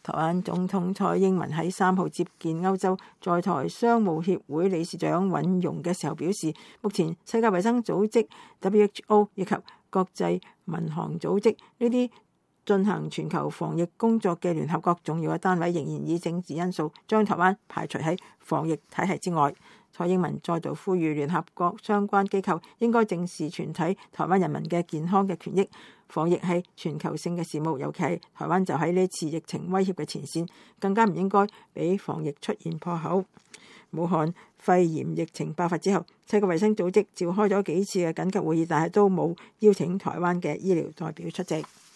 台灣總統蔡英文喺3號接見歐洲在台商務協會理事長尹容嘅時候表示，目前世界衛生組織 WHO 以及國際民航組織呢啲進行全球防疫工作嘅聯合國重要嘅單位，仍然以政治因素將台灣排除喺防疫體系之外。蔡英文再度呼籲聯合國相關機構應該正視全體台灣人民嘅健康嘅權益。防疫係全球性嘅事務，尤其係台灣就喺呢次疫情威脅嘅前線，更加唔應該俾防疫出現破口。武漢肺炎疫情爆發之後，世界衛生組織召開咗幾次嘅緊急會議，但係都冇邀請台灣嘅醫療代表出席。